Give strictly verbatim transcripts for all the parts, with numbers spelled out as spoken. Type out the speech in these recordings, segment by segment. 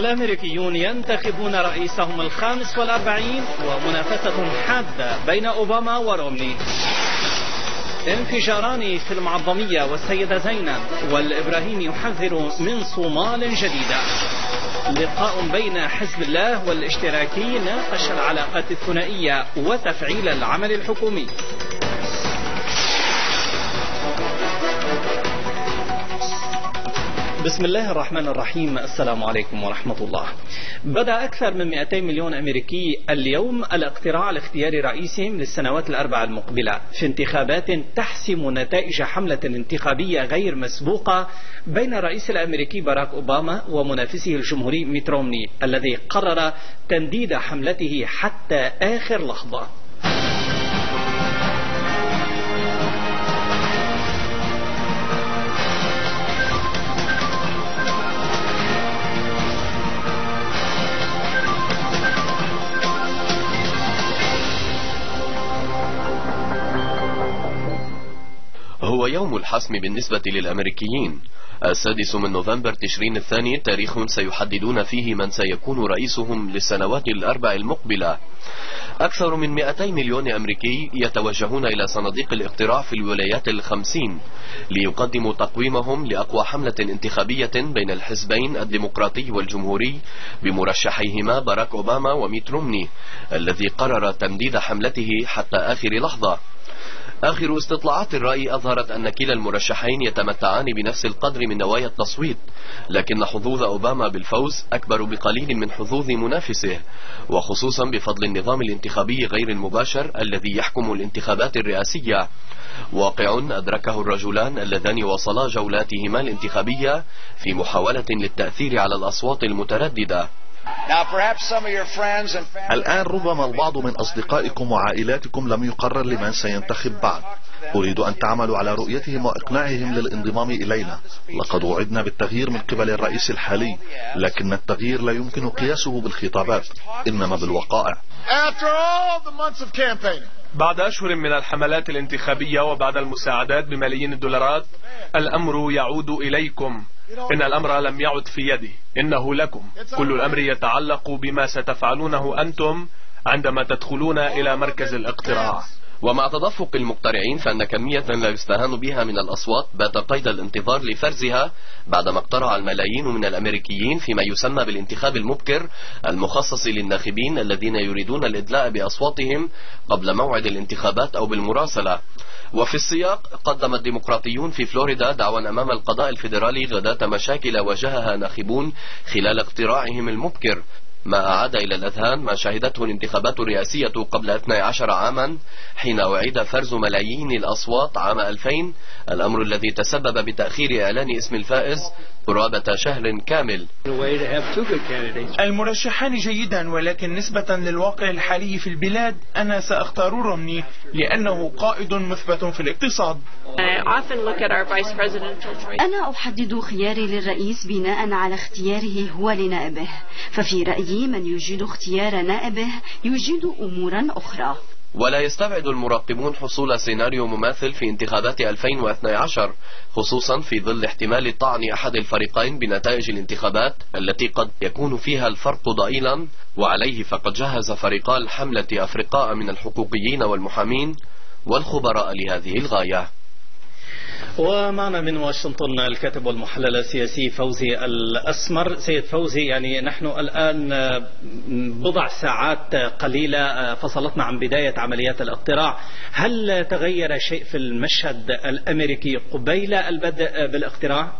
الأمريكيون ينتخبون رئيسهم الخامس والأربعين ومنافسة حادة بين أوباما ورومني. انفجاران في المعظمية والسيدة زينب، والإبراهيم يحذر من صومال جديدة. لقاء بين حزب الله والاشتراكي ناقش العلاقات الثنائية وتفعيل العمل الحكومي. بسم الله الرحمن الرحيم. السلام عليكم ورحمة الله. بدأ أكثر من مئتين مليون أمريكي اليوم الاقتراع على اختيار رئيسهم للسنوات الأربع المقبلة في انتخابات تحسم نتائج حملة انتخابية غير مسبوقة بين الرئيس الأمريكي باراك أوباما ومنافسه الجمهوري ميت رومني الذي قرر تمديد حملته حتى آخر لحظة. هو يوم الحسم بالنسبة للأمريكيين. السادس من نوفمبر تشرين الثاني تاريخ سيحددون فيه من سيكون رئيسهم للسنوات الأربع المقبلة. أكثر من مئتين مليون أمريكي يتوجهون إلى صناديق الاقتراع في الولايات الخمسين ليقدموا تقويمهم لأقوى حملة انتخابية بين الحزبين الديمقراطي والجمهوري بمرشحيهما باراك أوباما وميت رومني الذي قرر تمديد حملته حتى آخر لحظة. آخر استطلاعات الرأي أظهرت أن كلا المرشحين يتمتعان بنفس القدر من نوايا التصويت، لكن حظوظ أوباما بالفوز أكبر بقليل من حظوظ منافسه، وخصوصا بفضل النظام الانتخابي غير المباشر الذي يحكم الانتخابات الرئاسية، واقع أدركه الرجلان اللذان وصلا جولاتهما الانتخابية في محاولة للتأثير على الأصوات المترددة. الآن ربما البعض من أصدقائكم وعائلاتكم لم يقرر لمن سينتخب بعد. أريد أن تعملوا على رؤيتهم وإقناعهم للانضمام إلينا. لقد وعدنا بالتغيير من قبل الرئيس الحالي، لكن التغيير لا يمكن قياسه بالخطابات، إنما بالوقائع. بعد أشهر من الحملات الانتخابية وبعد المساعدات بملايين الدولارات، الأمر يعود إليكم. إن الأمر لم يعد في يدي، إنه لكم. كل الأمر يتعلق بما ستفعلونه أنتم عندما تدخلون إلى مركز الاقتراع. ومع تدفق المقترعين فإن كمية لا يستهان بها من الأصوات بات قيد الانتظار لفرزها بعدما اقترع الملايين من الأمريكيين فيما يسمى بالانتخاب المبكر المخصص للناخبين الذين يريدون الإدلاء بأصواتهم قبل موعد الانتخابات أو بالمراسلة. وفي السياق قدم الديمقراطيون في فلوريدا دعوى أمام القضاء الفيدرالي غداة مشاكل واجهها ناخبون خلال اقتراعهم المبكر، ما أعاد إلى الأذهان ما شهدته الانتخابات الرئاسية قبل اثني عشر عاما حين أعيد فرز ملايين الأصوات عام ألفين، الأمر الذي تسبب بتأخير إعلان اسم الفائز قرابة شهر كامل. المرشحان جيدا، ولكن نسبة للواقع الحالي في البلاد أنا سأختار رومني لأنه قائد مثبت في الاقتصاد. أنا أحدد خياري للرئيس بناء على اختياره هو لنائبه، ففي رأيي من يجيد اختيار نائبه يجيد أمورا أخرى. ولا يستبعد المراقبون حصول سيناريو مماثل في انتخابات ألفين واثني عشر، خصوصا في ظل احتمال طعن أحد الفريقين بنتائج الانتخابات التي قد يكون فيها الفرق ضئيلا، وعليه فقد جهز فريقا الحملة أفرقاء من الحقوقيين والمحامين والخبراء لهذه الغاية. ومعنا من واشنطن الكاتب والمحلل السياسي فوزي الأسمر. سيد فوزي، يعني نحن الآن بضع ساعات قليلة فصلتنا عن بداية عمليات الاقتراع، هل تغير شيء في المشهد الأمريكي قبيل البدء بالاقتراع؟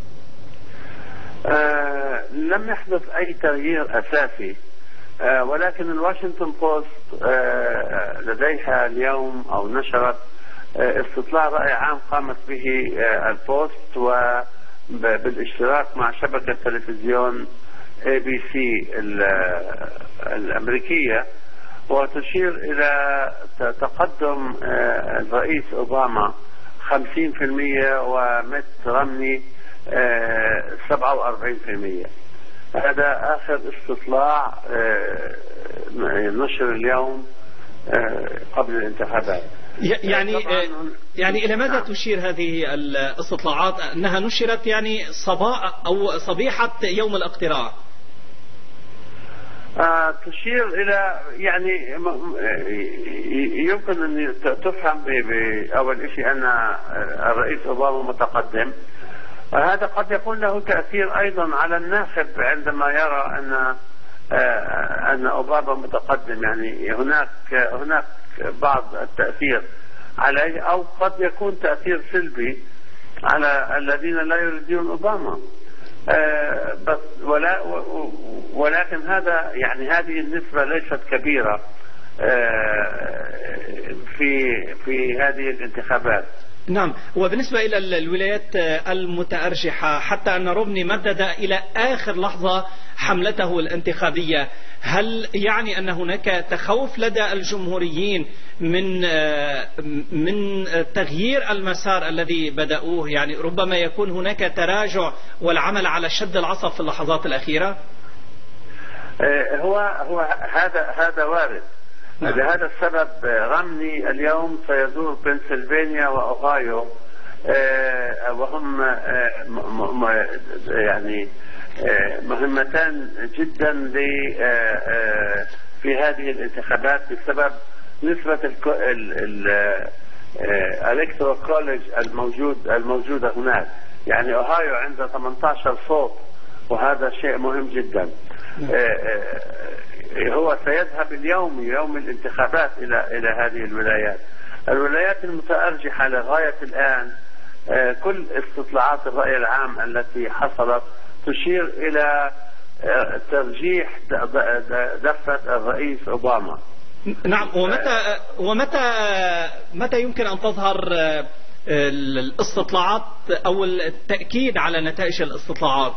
آه لم يحدث أي تغيير أساسي، آه ولكن الواشنطن بوست آه لديها اليوم أو نشرت استطلاع رأي عام قامت به البوست وبالاشتراك مع شبكة تلفزيون اي بي سي الأمريكية، وتشير إلى تقدم الرئيس أوباما خمسين بالمئة وميت رومني سبعة وأربعين بالمئة. هذا آخر استطلاع نشر اليوم قبل الانتخابات. يعني يعني إلى ماذا تشير هذه الاستطلاعات؟ أنها نشرت يعني صباح أو صبيحة يوم الاقتراع. وتشير إلى يعني يمكن أن تفهم بأول شيء أن الرئيس أوباما متقدم. هذا قد يكون له تأثير أيضا على الناخب عندما يرى أن أن أوباما متقدم، يعني هناك هناك بعض التأثير عليه، أو قد يكون تأثير سلبي على الذين لا يريدون أوباما. بس ولا ولكن هذا يعني هذه النسبة ليست كبيرة في في هذه الانتخابات. نعم، وبالنسبة إلى الولايات المتأرجحة حتى أن رومني مدد إلى آخر لحظة حملته الانتخابية، هل يعني أن هناك تخوف لدى الجمهوريين من من تغيير المسار الذي بدأوه؟ يعني ربما يكون هناك تراجع والعمل على شد العصا في اللحظات الأخيرة. هو هو هذا هذا وارد. نعم. لهذا السبب رمني اليوم سيزور بنسلفانيا وأوهايو، وهم يعني مهمتان جدا في هذه الانتخابات بسبب نسبة الالكترال كوليج الموجود الموجودة هناك. يعني أوهايو عنده ثمانية عشر صوت، وهذا شيء مهم جدا. هو سيذهب اليوم يوم الانتخابات إلى إلى هذه الولايات. الولايات المتأرجحة لغاية الآن كل استطلاعات الرأي العام التي حصلت تشير إلى ترجيح دفة الرئيس أوباما. نعم، ومتى ومتى متى يمكن أن تظهر الاستطلاعات أو التأكيد على نتائج الاستطلاعات؟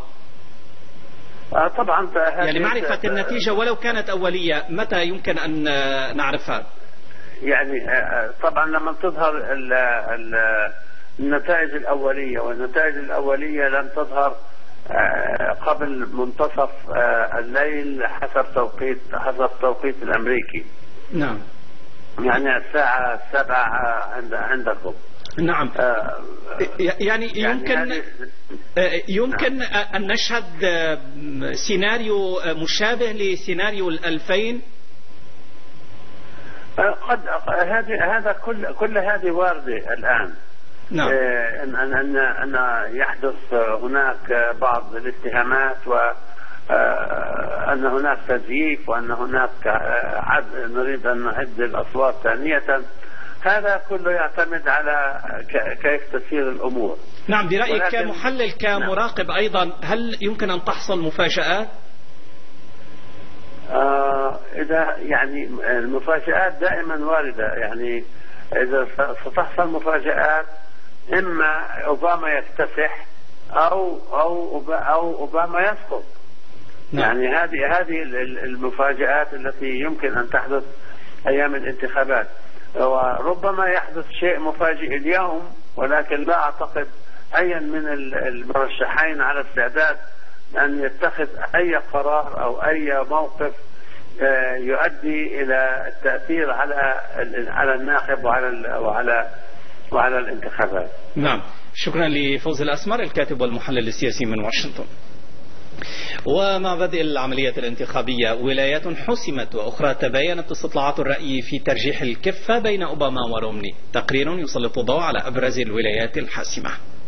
طبعا يعني معرفة النتيجة ولو كانت أولية، متى يمكن أن نعرفها؟ يعني طبعا لما تظهر النتائج الأولية، والنتائج الأولية لن تظهر قبل منتصف الليل حسب توقيت حسب التوقيت الأمريكي. نعم، يعني الساعة سبعة عند عندكم. نعم. آه يعني يمكن يعني يمكن نعم. أن نشهد سيناريو مشابه لسيناريو الألفين. قد هذه هذا كل كل هذه واردة الآن. نعم. أن أن أن يحدث هناك بعض الاتهامات، و أن هناك تزييف، وأن هناك عد نريد أن نعد الأصوات ثانية. هذا كله يعتمد على كيف تسير الأمور. نعم، برأيك كمحلل كمراقب نعم. أيضا هل يمكن أن تحصل مفاجآت؟ آه إذا يعني المفاجآت دائما واردة. يعني إذا ستحصل مفاجآت، إما أوباما يكتسح أو أو أو أوباما يسقط. نعم. يعني هذه هذه المفاجآت التي يمكن أن تحدث أيام الانتخابات. وربما يحدث شيء مفاجئ اليوم، ولكن لا أعتقد أي من المرشحين على استعداد أن يتخذ أي قرار أو أي موقف يؤدي إلى التأثير على على الناخب وعلى وعلى وعلى الانتخابات. نعم، شكرا لفوزي الأسمر الكاتب والمحلل السياسي من واشنطن. ومع بدء العملية الانتخابية ولايات حسمت وأخرى تباينت استطلاعات الرأي في ترجيح الكفة بين أوباما ورومني. تقرير يسلط الضوء على أبرز الولايات الحاسمة.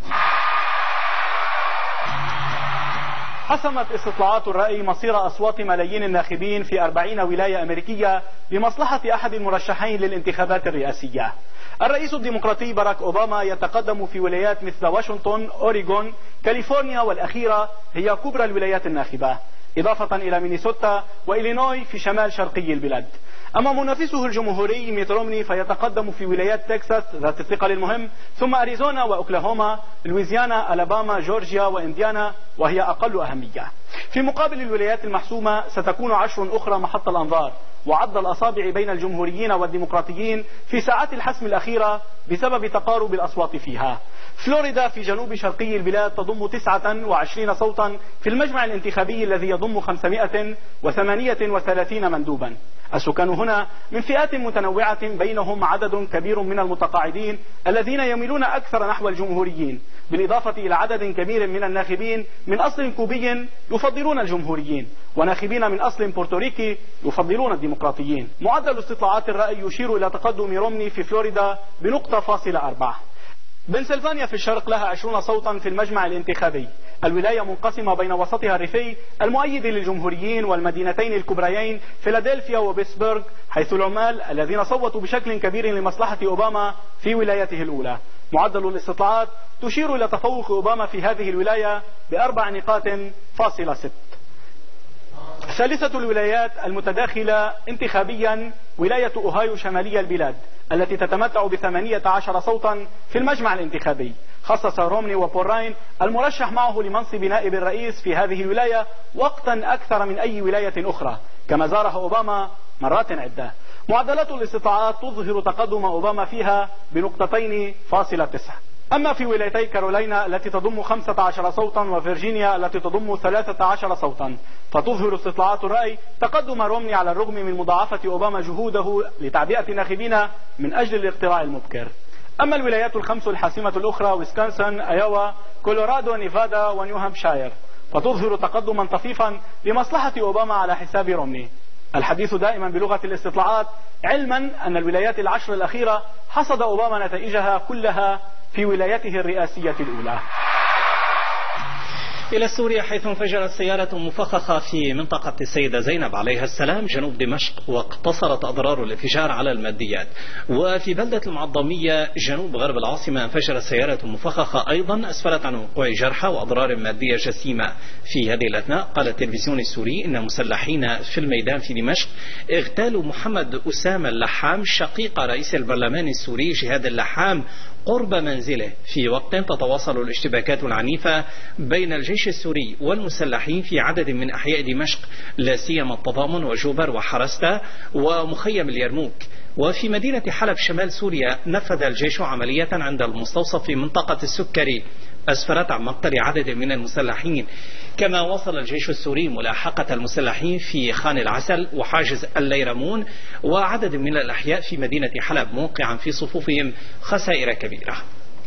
حسمت استطلاعات الرأي مصير أصوات ملايين الناخبين في أربعين ولاية أمريكية لمصلحة أحد المرشحين للانتخابات الرئاسية. الرئيس الديمقراطي باراك أوباما يتقدم في ولايات مثل واشنطن، أوريغون، كاليفورنيا، والأخيرة هي كبرى الولايات الناخبة، إضافة إلى مينيسوتا وإلينوي في شمال شرقي البلاد. أما منافسه الجمهوري ميت رومني فيتقدم في ولايات تكساس ذات الثقل المهم، ثم أريزونا وأوكلاهوما، لويزيانا، ألاباما، جورجيا وإنديانا، وهي أقل أهمية. في مقابل الولايات المحسومة ستكون عشر أخرى محط الأنظار وعض الأصابع بين الجمهوريين والديمقراطيين في ساعات الحسم الأخيرة بسبب تقارب الأصوات فيها. فلوريدا في جنوب شرقي البلاد تضم تسعة وعشرين صوتا في المجمع الانتخابي الذي يضم تضم خمسمائة وثمانية وثلاثين مندوبا. السكان هنا من فئات متنوعة بينهم عدد كبير من المتقاعدين الذين يميلون أكثر نحو الجمهوريين، بالإضافة إلى عدد كبير من الناخبين من أصل كوبي يفضلون الجمهوريين، وناخبين من أصل بورتوريكي يفضلون الديمقراطيين. معدل استطلاعات الرأي يشير إلى تقدم رومني في فلوريدا بنقطة فاصلة أربعة. بنسلفانيا في الشرق لها عشرون صوتا في المجمع الانتخابي. الولاية منقسمة بين وسطها الريفي المؤيد للجمهوريين والمدينتين الكبريين فيلادلفيا وبيتسبرغ، حيث العمال الذين صوتوا بشكل كبير لمصلحة أوباما في ولايته الأولى. معدل الاستطلاعات تشير إلى تفوق أوباما في هذه الولاية بأربع نقاط فاصلة ست. ثالثة الولايات المتداخلة انتخابيا ولاية أوهايو شمالية البلاد التي تتمتع بثمانية عشر صوتا في المجمع الانتخابي. خصص رومني وبوراين المرشح معه لمنصب نائب الرئيس في هذه الولاية وقتا أكثر من أي ولاية أخرى، كما زارها أوباما مرات عدة. معدلات الاستطلاعات تظهر تقدم أوباما فيها بنقطتين فاصلة تسعة. أما في ولايتي كارولينا التي تضم خمسة عشر صوتا وفرجينيا التي تضم ثلاثة عشر صوتا، فتظهر استطلاعات الرأي تقدم رومني على الرغم من مضاعفة أوباما جهوده لتعبئة ناخبين من أجل الاقتراع المبكر. أما الولايات الخمس الحاسمة الأخرى ويسكونسن، أيوا، كولورادو، نيفادا ونيو هامشاير، فتظهر تقدما طفيفا لمصلحة أوباما على حساب رومني. الحديث دائما بلغة الاستطلاعات، علما أن الولايات العشر الأخيرة حصد أوباما نتائجها كلها في ولايته الرئاسية الأولى. إلى سوريا، حيث انفجرت سيارة مفخخة في منطقة السيدة زينب عليها السلام جنوب دمشق، واقتصرت أضرار الانفجار على الماديات. وفي بلدة المعظمية جنوب غرب العاصمة انفجرت سيارة مفخخة أيضا أسفرت عن وقوع جرحى وأضرار مادية جسيمة. في هذه الأثناء قال التلفزيون السوري إن مسلحين في الميدان في دمشق اغتالوا محمد أسامة اللحام شقيق رئيس البرلمان السوري جهاد اللحام قرب منزله، في وقت تتواصل الاشتباكات العنيفة بين الجيش السوري والمسلحين في عدد من أحياء دمشق، لا سيما التضامن وجوبر وحرستا ومخيم اليرموك. وفي مدينة حلب شمال سوريا نفذ الجيش عملية عند المستوصف في منطقة السكري أسفرت عن مقتل عدد من المسلحين. كما وصل الجيش السوري ملاحقة المسلحين في خان العسل وحاجز الليرمون وعدد من الأحياء في مدينة حلب، موقعا في صفوفهم خسائر كبيرة.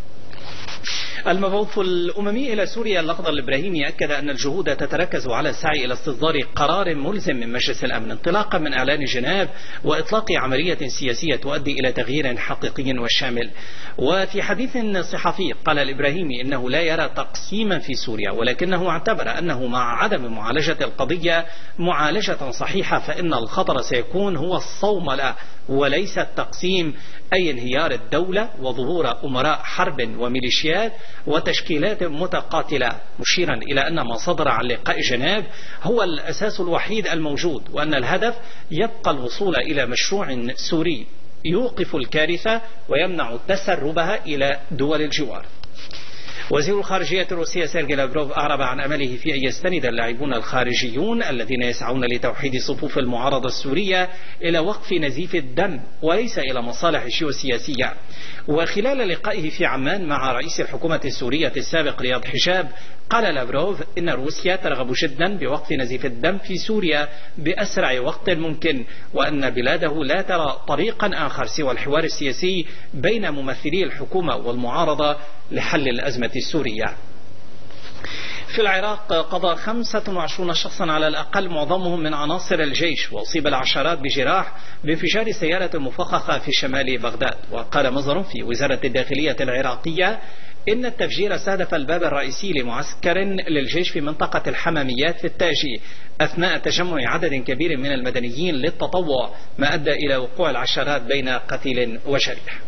المبعوث الأممي إلى سوريا الأخضر الإبراهيمي أكد أن الجهود تتركز على السعي إلى استصدار قرار ملزم من مجلس الأمن انطلاقا من إعلان جنيف وإطلاق عملية سياسية تؤدي إلى تغيير حقيقي وشامل. وفي حديث صحفي قال الإبراهيمي إنه لا يرى تقسيما في سوريا، ولكنه اعتبر أنه مع عدم معالجة القضية معالجة صحيحة فإن الخطر سيكون هو الصوملة وليس التقسيم، أي انهيار الدولة وظهور أمراء حرب وميليشيات وتشكيلات متقاتلة، مشيرا إلى أن ما صدر عن لقاء جنيف هو الأساس الوحيد الموجود، وأن الهدف يبقى الوصول إلى مشروع سوري يوقف الكارثة ويمنع تسربها إلى دول الجوار. وزير الخارجية الروسية سيرجي لافروف أعرب عن أمله في أن يستند اللاعبون الخارجيون الذين يسعون لتوحيد صفوف المعارضة السورية إلى وقف نزيف الدم وليس إلى مصالح جيوسياسية. وخلال لقائه في عمان مع رئيس الحكومة السورية السابق رياض حجاب قال لافروف إن روسيا ترغب جدا بوقف نزيف الدم في سوريا بأسرع وقت ممكن، وأن بلاده لا ترى طريقا آخر سوى الحوار السياسي بين ممثلي الحكومة والمعارضة لحل الأزمة السورية. في العراق قضى خمسة وعشرين شخصا على الأقل معظمهم من عناصر الجيش، وأصيب العشرات بجراح بانفجار سيارة مفخخة في شمال بغداد. وقال مصدر في وزارة الداخلية العراقية إن التفجير استهدف الباب الرئيسي لمعسكر للجيش في منطقة الحماميات في التاجي أثناء تجمع عدد كبير من المدنيين للتطوع، ما أدى إلى وقوع العشرات بين قتيل وجريح.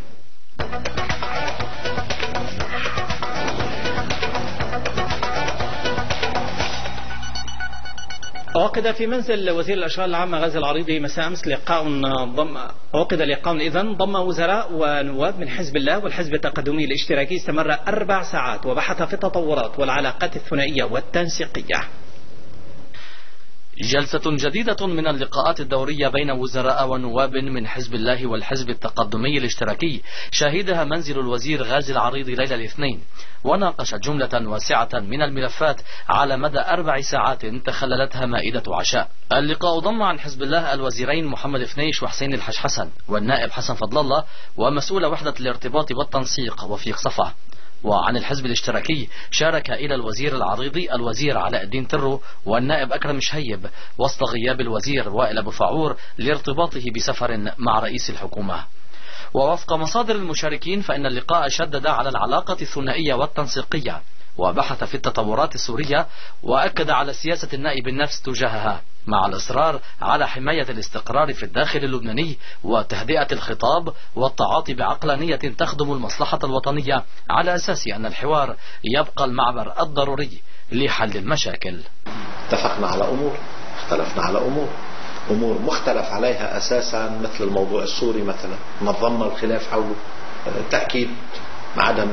عقد في منزل وزير الأشغال العامة غازي العريضي مساء أمس لقاء ضم عقد لقاء إذن ضم وزراء ونواب من حزب الله والحزب التقدمي الاشتراكي استمر أربع ساعات وبحث في التطورات والعلاقات الثنائية والتنسيقية. جلسة جديدة من اللقاءات الدورية بين وزراء ونواب من حزب الله والحزب التقدمي الاشتراكي شهدها منزل الوزير غازي العريض ليلة الاثنين، وناقشت جملة واسعة من الملفات على مدى أربع ساعات تخللتها مائدة عشاء. اللقاء ضم عن حزب الله الوزيرين محمد فنيش وحسين الحج حسن والنائب حسن فضل الله ومسؤول وحدة الارتباط والتنسيق وفيق صفا. وعن الحزب الاشتراكي شارك إلى الوزير العريضي الوزير علاء الدين ترو والنائب أكرم شهيب، وسط غياب الوزير وائل أبو فاعور لارتباطه بسفر مع رئيس الحكومة. ووفق مصادر المشاركين فإن اللقاء شدد على العلاقة الثنائية والتنسيقية، وبحث في التطورات السورية، وأكد على سياسة النائب النفس تجاهها، مع الإصرار على حماية الاستقرار في الداخل اللبناني وتهدئة الخطاب والتعاطي بعقلانية تخدم المصلحة الوطنية، على أساس أن الحوار يبقى المعبر الضروري لحل المشاكل. اتفقنا على أمور، اختلفنا على أمور أمور مختلف عليها أساسا، مثل الموضوع السوري مثلا نظمنا الخلاف حوله، تأكيد عدم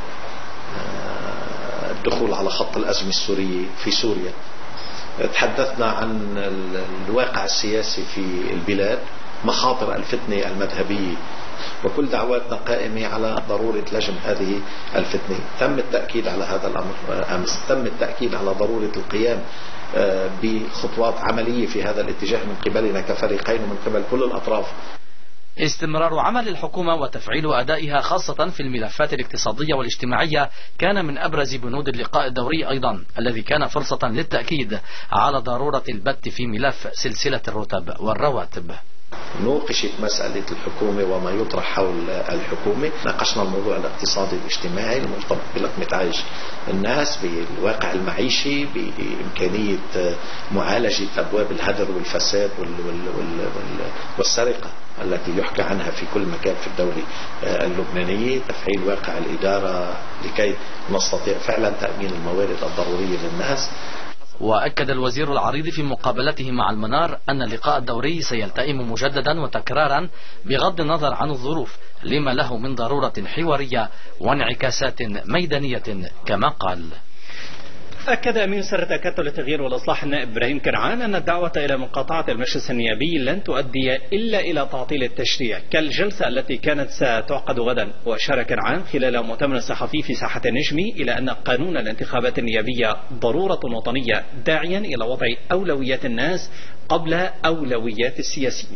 الدخول على خط الأزمة السورية في سوريا. تحدثنا عن الواقع السياسي في البلاد، مخاطر الفتنة المذهبية، وكل دعواتنا قائمة على ضرورة لجم هذه الفتنة. تم التأكيد على هذا الأمر أمس، تم التأكيد على ضرورة القيام بخطوات عملية في هذا الاتجاه من قبلنا كفريقين ومن قبل كل الأطراف. استمرار عمل الحكومة وتفعيل أدائها خاصة في الملفات الاقتصادية والاجتماعية كان من أبرز بنود اللقاء الدوري أيضا، الذي كان فرصة للتأكيد على ضرورة البت في ملف سلسلة الرتب والرواتب. نوقشت مسألة الحكومة وما يطرح حول الحكومة، ناقشنا الموضوع الاقتصادي والاجتماعي المرتبط بلقمة عيش الناس، بالواقع المعيشي، بإمكانية معالجة أبواب الهدر والفساد والسرقة التي يحكى عنها في كل مكان في الدولة اللبنانية، تفعيل واقع الإدارة لكي نستطيع فعلا تأمين الموارد الضرورية للناس. وأكد الوزير العريض في مقابلته مع المنار أن اللقاء الدوري سيلتئم مجددا وتكرارا بغض النظر عن الظروف، لما له من ضرورة حوارية وانعكاسات ميدانية كما قال. أكد أمين سر تكتل التغيير والإصلاح النائب إبراهيم كرعان أن الدعوة إلى مقاطعة المجلس النيابي لن تؤدي إلا إلى تعطيل التشريع كالجلسة التي كانت ستعقد غدا. وأشار كرعان خلال مؤتمر صحفي في ساحة النجمي إلى أن قانون الانتخابات النيابية ضرورة وطنية، داعيا إلى وضع أولويات الناس قبل أولويات السياسيين.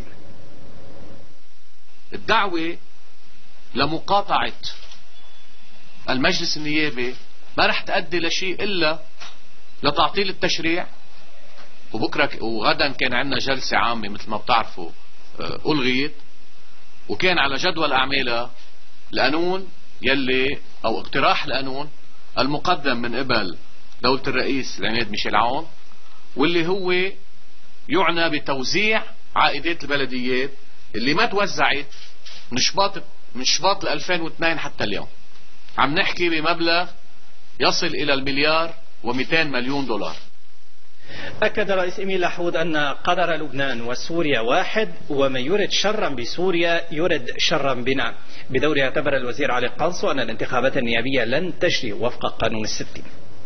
الدعوة لمقاطعة المجلس النيابي ما رح تؤدي لشيء إلا لتعطيل التشريع. وبكرة وغدا كان عندنا جلسة عامة مثل ما بتعرفوا ألغيت، وكان على جدول أعمالها القانون يلي أو اقتراح القانون المقدم من قبل دولة الرئيس العماد ميشيل عون، واللي هو يعنى بتوزيع عائدات البلديات اللي ما توزعت من شباط من شباط ألفين واثنين حتى اليوم. عم نحكي بمبلغ يصل إلى المليار ومئتين مليون دولار. أكد رئيس إميل لحود أن قدر لبنان وسوريا واحد، ومن يرد شرا بسوريا يرد شرا بنا. بدوره اعتبر الوزير علي قنصو أن الانتخابات النيابية لن تجري وفق قانون الستين.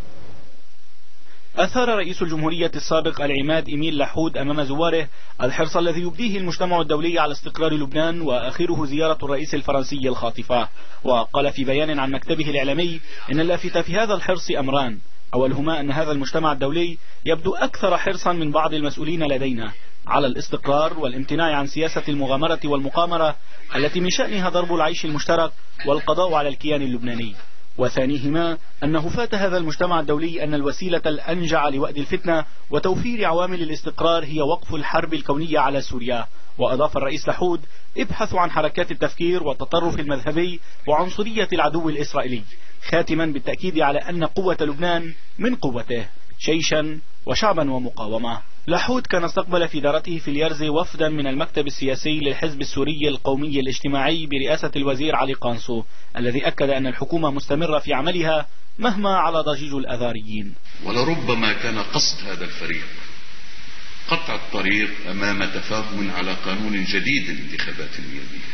أثار رئيس الجمهورية السابق العماد إميل لحود أمام زواره الحرص الذي يبديه المجتمع الدولي على استقرار لبنان، وآخره زيارة الرئيس الفرنسي الخاطفة. وقال في بيان عن مكتبه الإعلامي إن اللافت في هذا الحرص أمران: أولهما أن هذا المجتمع الدولي يبدو أكثر حرصا من بعض المسؤولين لدينا على الاستقرار والامتناع عن سياسة المغامرة والمقامرة التي من شأنها ضرب العيش المشترك والقضاء على الكيان اللبناني. وثانيهما أنه فات هذا المجتمع الدولي أن الوسيلة الأنجع لوأد الفتنة وتوفير عوامل الاستقرار هي وقف الحرب الكونية على سوريا. وأضاف الرئيس لحود: ابحثوا عن حركات التفكير والتطرف المذهبي وعنصرية العدو الإسرائيلي، خاتما بالتأكيد على أن قوة لبنان من قوته جيشا وشعبا ومقاومة. لحود كان استقبل في دارته في اليرزي وفدا من المكتب السياسي للحزب السوري القومي الاجتماعي برئاسة الوزير علي قنصو، الذي أكد أن الحكومة مستمرة في عملها مهما على ضجيج الأذاريين. ولربما كان قصد هذا الفريق قطع الطريق أمام تفاهم على قانون جديد للانتخابات النيابية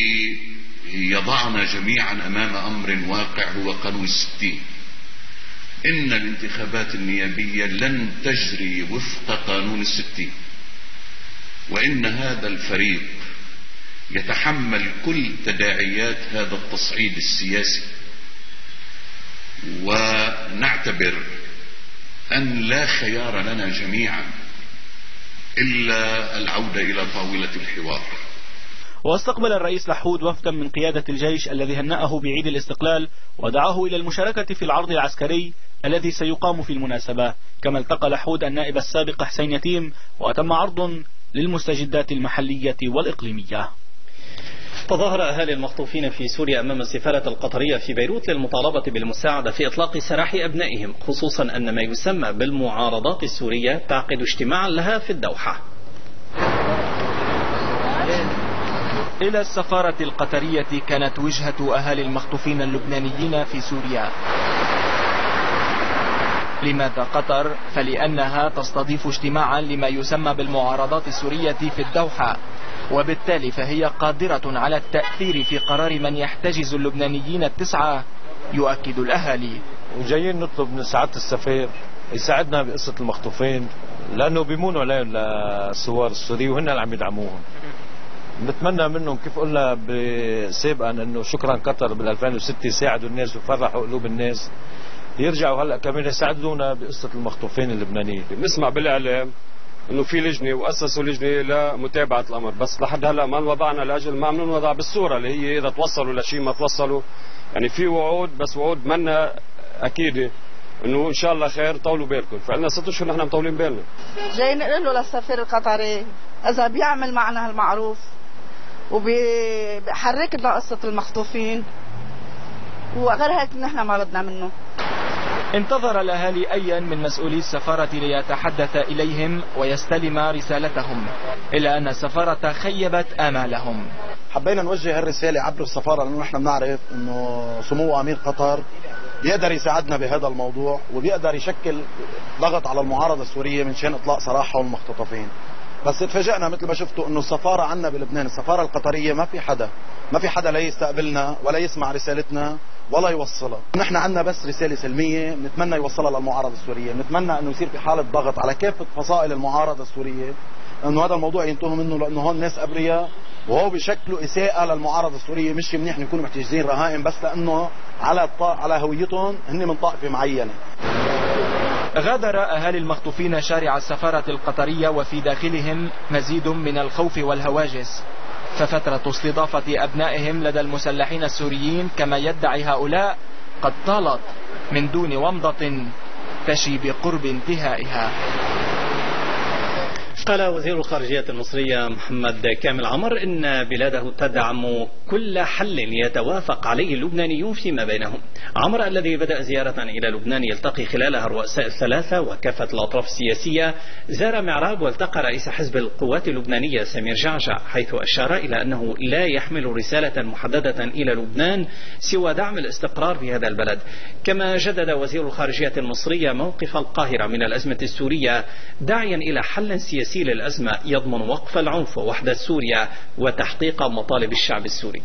ليضعنا جميعا أمام أمر واقع هو قانون الستين، إن الانتخابات النيابية لن تجري وفق قانون الستين، وإن هذا الفريق يتحمل كل تداعيات هذا التصعيد السياسي، ونعتبر أن لا خيار لنا جميعا إلا العودة إلى طاولة الحوار. واستقبل الرئيس لحود وفدا من قيادة الجيش الذي هنأه بعيد الاستقلال ودعاه إلى المشاركة في العرض العسكري الذي سيقام في المناسبة. كما التقى لحود النائب السابق حسين يتيم وتم عرض للمستجدات المحلية والإقليمية. تظاهر أهالي المخطوفين في سوريا أمام السفارة القطرية في بيروت للمطالبة بالمساعدة في إطلاق سراح أبنائهم، خصوصا أن ما يسمى بالمعارضات السورية تعقد اجتماعا لها في الدوحة. إلى السفارة القطرية كانت وجهة أهالي المخطوفين اللبنانيين في سوريا. لماذا قطر؟ فلأنها تستضيف اجتماعا لما يسمى بالمعارضات السورية في الدوحة، وبالتالي فهي قادرة على التأثير في قرار من يحتجز اللبنانيين التسعة، يؤكد الأهالي. وجايين نطلب من سعادة السفير يساعدنا بقصة المخطوفين، لأنه بيمونوا عليهم الثوار السوري وهن اللي عم يدعموهم. نتمنى منهم كيف قلنا سابقا انه شكرا قطر بال ألفين وستة ساعدوا الناس وفرحوا قلوب الناس، يرجعوا هلا كمان يساعدونا بقصة المخطوفين اللبنانيين. بنسمع بالاعلام انه في لجنه واسسوا لجنه لمتابعه الامر، بس لحد هلا ما انوضعنا لاجل ما عم ننوضع بالصوره اللي هي اذا توصلوا لشيء ما توصلوا، يعني في وعود بس وعود منا اكيده انه ان شاء الله خير، طولوا بالكم. فعلنا ست اشهر نحن مطولين بالنا. جاي نقول له للسفير القطري اذا بيعمل معنا هالمعروف وبيحرك لنا قصه المخطوفين، وغير هيك نحن ما بدنا منه. انتظر الأهالي أيا من مسؤولي السفارة ليتحدث إليهم ويستلم رسالتهم، إلا أن السفارة خيبت آمالهم. حبينا نوجه الرسالة عبر السفارة لأنه نحن بنعرف أنه سمو أمير قطر بيقدر يساعدنا بهذا الموضوع وبيقدر يشكل ضغط على المعارضة السورية من شان إطلاق سراحهم المختطفين. بس اتفاجئنا مثل ما شفتوا انه السفارة عنا بلبنان، السفارة القطرية ما في حدا ما في حدا لا يستقبلنا ولا يسمع رسالتنا ولا يوصلها. نحن عنا بس رسالة سلمية نتمنى يوصلها للمعارضة السورية، نتمنى انه يصير في حالة ضغط على كافة فصائل المعارضة السورية انه هذا الموضوع ينتهوا منه، لانه هون ناس ابرياء وهو بيشكلوا اساءة للمعارضة السورية. مش منيح يكونوا محتجزين رهائن بس لانه على الطا... على هويتهم هن من طائفة معينة. غادر أهالي المخطوفين شارع السفارة القطرية وفي داخلهم مزيد من الخوف والهواجس، ففترة استضافة أبنائهم لدى المسلحين السوريين كما يدعي هؤلاء قد طالت من دون ومضة تشي بقرب انتهائها. قال وزير الخارجية المصرية محمد كامل عمر إن بلاده تدعم كل حل يتوافق عليه اللبنانيون فيما بينهم. عمر الذي بدأ زيارة إلى لبنان يلتقي خلالها الرؤساء الثلاثة وكافة الأطراف السياسية، زار معراب والتقى رئيس حزب القوات اللبنانية سمير جعجع، حيث أشار إلى أنه لا يحمل رسالة محددة إلى لبنان سوى دعم الاستقرار في هذا البلد. كما جدد وزير الخارجية المصرية موقف القاهرة من الأزمة السورية، داعيا إلى حل سياسي للأزمة يضمن وقف العنف ووحدة سوريا وتحقيق مطالب الشعب السوري.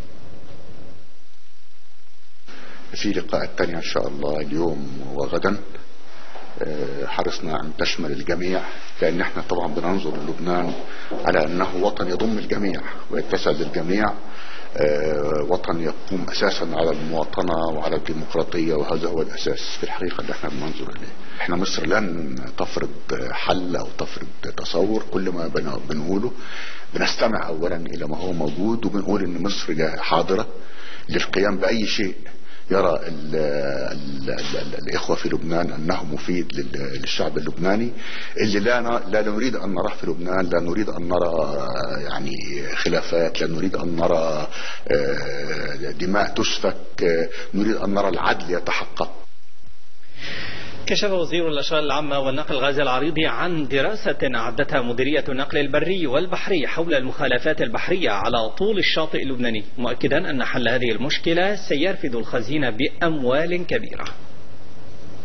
في لقاء تاني إن شاء الله اليوم وغدا حرصنا أن تشمل الجميع، لأن احنا طبعا بننظر للبنان على أنه وطن يضم الجميع ويتسع للجميع، وطن يقوم أساسا على المواطنة وعلى الديمقراطية، وهذا هو الأساس في الحقيقة اللي احنا بننظر إليه. احنا مصر لن تفرض حل أو تفرض تصور، كل ما بنقوله بنستمع أولا إلى ما هو موجود، وبنقول إن مصر حاضرة للقيام بأي شيء يرى ال ال ال الإخوة في لبنان أنه مفيد للشعب اللبناني، اللي لا لا نريد أن نرى في لبنان، لا نريد أن نرى يعني خلافات، لا نريد أن نرى دماء تسفك، نريد أن نرى العدل يتحقق. كشف وزير الأشغال العامة والنقل غازي العريضي عن دراسة أعدتها مديرية النقل البري والبحري حول المخالفات البحرية على طول الشاطئ اللبناني، مؤكدا أن حل هذه المشكلة سيرفد الخزينة بأموال كبيرة.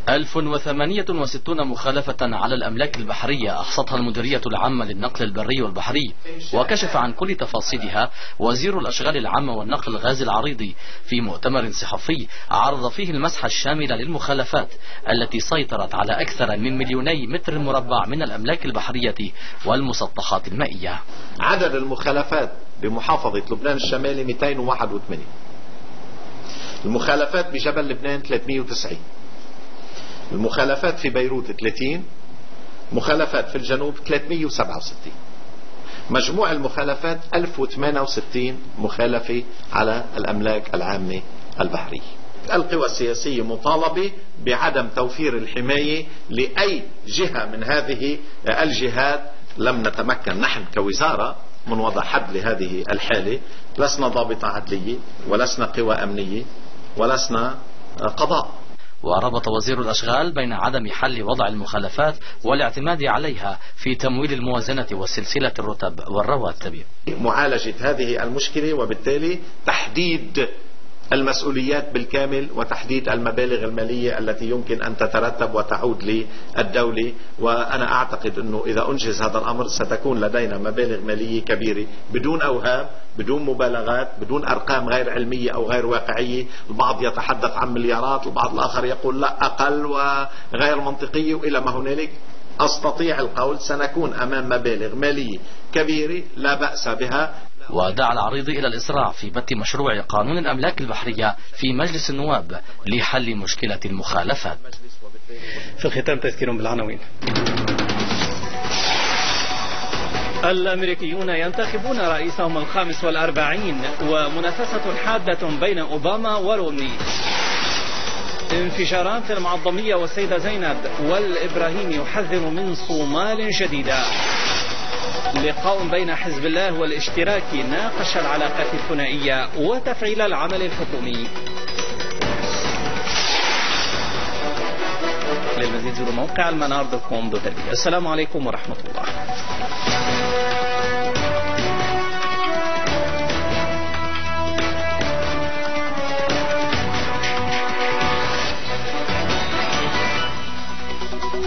ألف وثمانية وستون مخالفة على الأملاك البحرية أحصتها المديرية العامة للنقل البري والبحري، وكشف عن كل تفاصيلها وزير الأشغال العامة والنقل غازي العريضي في مؤتمر صحفي عرض فيه المسح الشامل للمخالفات التي سيطرت على أكثر من مليوني متر مربع من الأملاك البحرية والمسطحات المائية. عدد المخالفات بمحافظة لبنان الشمالي مئتين وواحد وثمانين، المخالفات بجبل لبنان ثلاثمئة وتسعين، المخالفات في بيروت ثلاثين، مخالفات في الجنوب ثلاثمئة وسبعة وستين. مجموع المخالفات ألف وثمانية وستين مخالفة على الأملاك العامة البحرية. القوى السياسية مطالبة بعدم توفير الحماية لأي جهة من هذه الجهات. لم نتمكن نحن كوزارة من وضع حد لهذه الحالة، لسنا ضابطة عدلية ولسنا قوى أمنية ولسنا قضاء. وربط وزير الأشغال بين عدم حل وضع المخالفات والاعتماد عليها في تمويل الموازنة وسلسلة الرتب والرواتب. معالجة هذه المشكلة وبالتالي تحديد المسؤوليات بالكامل وتحديد المبالغ المالية التي يمكن أن تترتب وتعود للدولة. وأنا أعتقد أنه إذا أنجز هذا الأمر ستكون لدينا مبالغ مالية كبيرة بدون أوهام، بدون مبالغات، بدون أرقام غير علمية أو غير واقعية. البعض يتحدث عن مليارات، البعض الآخر يقول لا أقل وغير منطقية وإلى ما هنالك. أستطيع القول سنكون أمام مبالغ مالية كبيرة لا بأس بها. ودعا العريض إلى الإسراع في بث مشروع قانون الأملاك البحرية في مجلس النواب لحل مشكلة المخالفات. في الختام تذكير بالعناوين. الأمريكيون ينتخبون رئيسهم الخامس والأربعين ومنافسة حادة بين أوباما ورومني. انفجاران في المعظمية والسيدة زينب، والإبراهيم يحذر من صومال شديدة. لقاء بين حزب الله والاشتراك ناقش العلاقات الثنائية وتفعيل العمل الحكومي. للمزيد زوروا موقع المنار دوت كوم دوت السلام عليكم ورحمة الله.